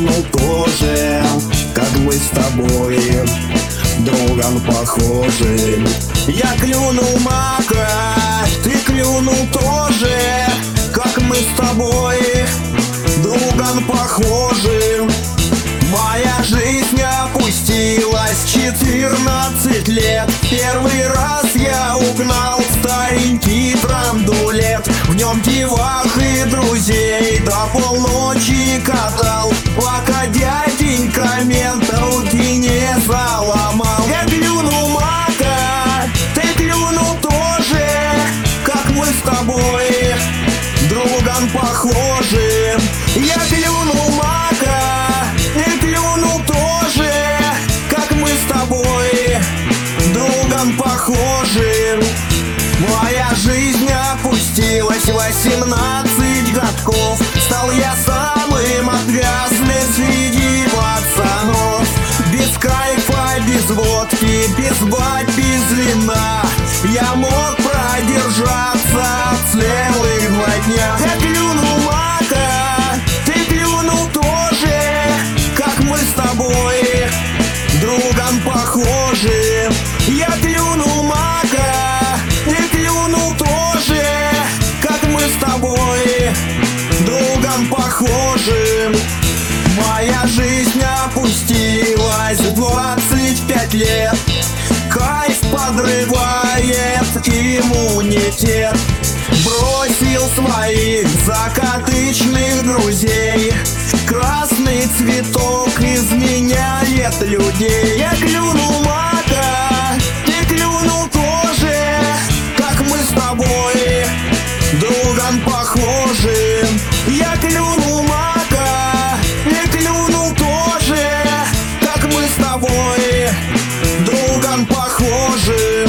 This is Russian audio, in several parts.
клюнул тоже, как мы с тобой другом похожи. Я клюнул мака, ты клюнул тоже, как мы с тобой другом похожи. Моя жизнь опустилась 14 лет. Первый раз я угнал старенький драндулет. В нем девах и друзей до полночи катал, пока дяденька менталки не заломал. Я клюнул мака, ты клюнул тоже, как мы с тобой другом похожи. Я клюнул мака, ты клюнул тоже, как мы с тобой другом похожи. Моя жизнь опустилась 18 годков. Стал я самым отвязным среди пацанов. Без кайфа, без водки, без баб, без вина я мог продержаться целых 2 дня. Я клюнул мака, ты клюнул тоже, как мы с тобой другом похожи. Я клюнул мака, ты клюнул тоже, как мы с тобой другом похожи. Моя жизнь опустилась 25 лет. Кайф подрывает иммунитет. Бросил своих закатычных друзей. Красный цветок изменяет людей. Я клюнул мака, ты клюнул тоже, как мы с тобой другом похожи. Я клюнул мака, ты клюнул тоже, как мы с тобой другом похожи.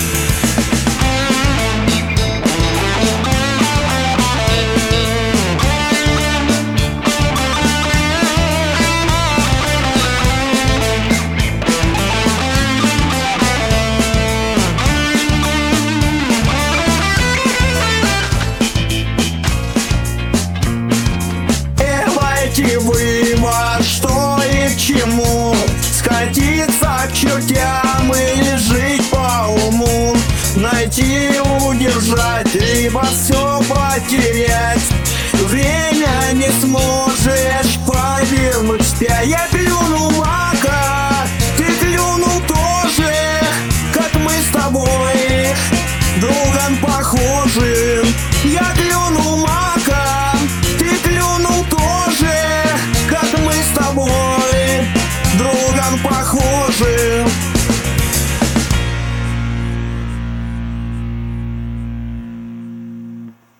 Вывод, что и к чему, скатиться к чертям или жить по уму, найти, удержать, либо все